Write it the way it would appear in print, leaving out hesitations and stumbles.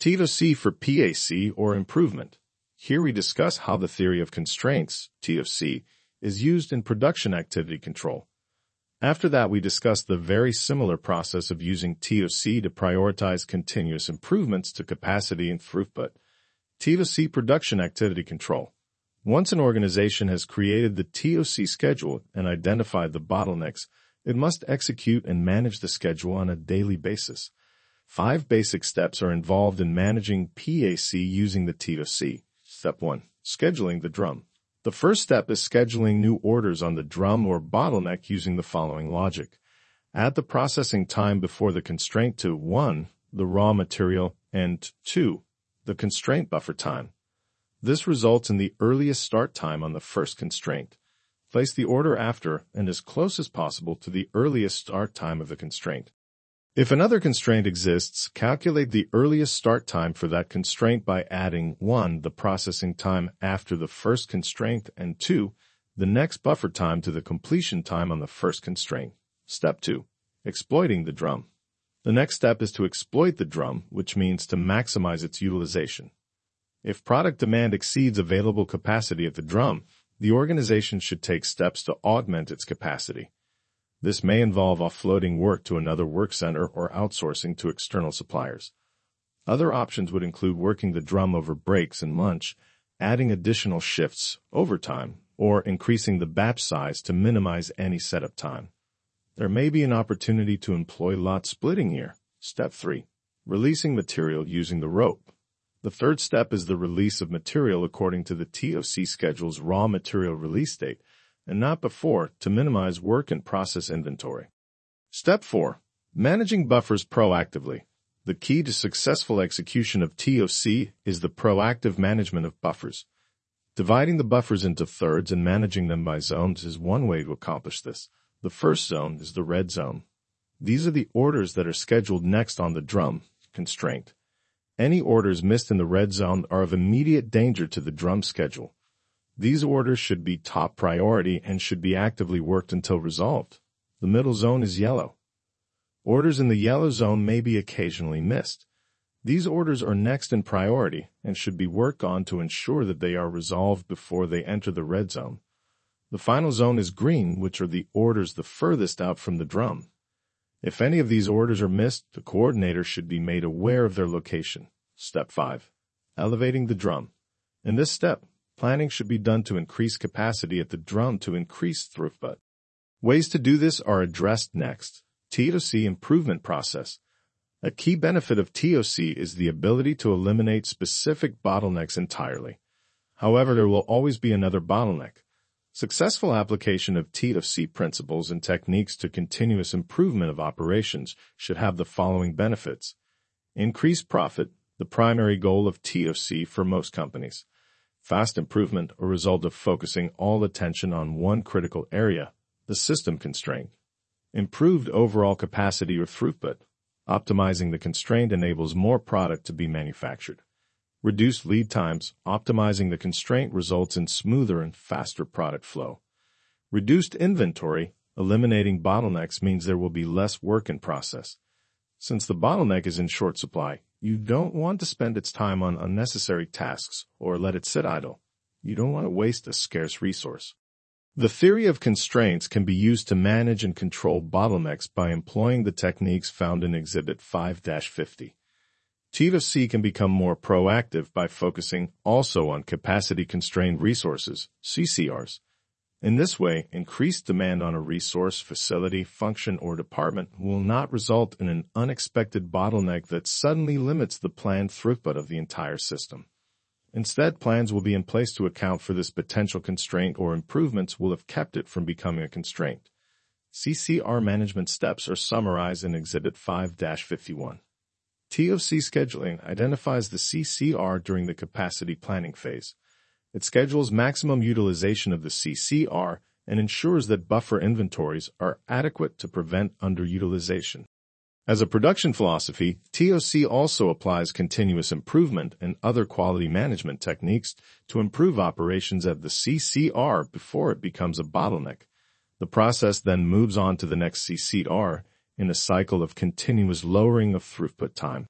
T2C for PAC or improvement. Here we discuss how the theory of constraints, T2C, is used in production activity control. After that, we discuss the very similar process of using T2C to prioritize continuous improvements to capacity and throughput. T2C production activity control. Once an organization has created the T2C schedule and identified the bottlenecks, it must execute and manage the schedule on a daily basis. 5 basic steps are involved in managing PAC using the T2C. Step 1. Scheduling the drum. The first step is scheduling new orders on the drum or bottleneck using the following logic. Add the processing time before the constraint to 1. The raw material, and 2. The constraint buffer time. This results in the earliest start time on the first constraint. Place the order after and as close as possible to the earliest start time of the constraint. If another constraint exists, calculate the earliest start time for that constraint by adding 1. The processing time after the first constraint and 2. The next buffer time to the completion time on the first constraint. Step 2. Exploiting the drum. The next step is to exploit the drum, which means to maximize its utilization. If product demand exceeds available capacity at the drum, the organization should take steps to augment its capacity. This may involve offloading work to another work center or outsourcing to external suppliers. Other options would include working the drum over breaks and lunch, adding additional shifts, overtime, or increasing the batch size to minimize any setup time. There may be an opportunity to employ lot splitting here. Step 3. Releasing material using the rope. The third step is the release of material according to the T2C schedule's raw material release date, and not before, to minimize work and process inventory. Step 4. Managing buffers proactively. The key to successful execution of T2C is the proactive management of buffers. Dividing the buffers into thirds and managing them by zones is one way to accomplish this. The first zone is the red zone. These are the orders that are scheduled next on the drum constraint. Any orders missed in the red zone are of immediate danger to the drum schedule. These orders should be top priority and should be actively worked until resolved. The middle zone is yellow. Orders in the yellow zone may be occasionally missed. These orders are next in priority and should be worked on to ensure that they are resolved before they enter the red zone. The final zone is green, which are the orders the furthest out from the drum. If any of these orders are missed, the coordinator should be made aware of their location. Step 5. Elevating the drum. In this step, planning should be done to increase capacity at the drum to increase throughput. Ways to do this are addressed next. T2C improvement process. A key benefit of T2C is the ability to eliminate specific bottlenecks entirely. However, there will always be another bottleneck. Successful application of T2C principles and techniques to continuous improvement of operations should have the following benefits. Increased profit, the primary goal of T2C for most companies. Fast improvement, a result of focusing all attention on one critical area, the system constraint. Improved overall capacity or throughput. Optimizing the constraint enables more product to be manufactured. Reduced lead times, optimizing the constraint results in smoother and faster product flow. Reduced inventory, eliminating bottlenecks means there will be less work in process. Since the bottleneck is in short supply, you don't want to spend its time on unnecessary tasks or let it sit idle. You don't want to waste a scarce resource. The theory of constraints can be used to manage and control bottlenecks by employing the techniques found in Exhibit 5-50. T2C can become more proactive by focusing also on capacity-constrained resources, CCRs. In this way, increased demand on a resource, facility, function, or department will not result in an unexpected bottleneck that suddenly limits the planned throughput of the entire system. Instead, plans will be in place to account for this potential constraint, or improvements will have kept it from becoming a constraint. CCR management steps are summarized in Exhibit 5-51. T2C scheduling identifies the CCR during the capacity planning phase. It schedules maximum utilization of the CCR and ensures that buffer inventories are adequate to prevent underutilization. As a production philosophy, T2C also applies continuous improvement and other quality management techniques to improve operations at the CCR before it becomes a bottleneck. The process then moves on to the next CCR in a cycle of continuous lowering of throughput time.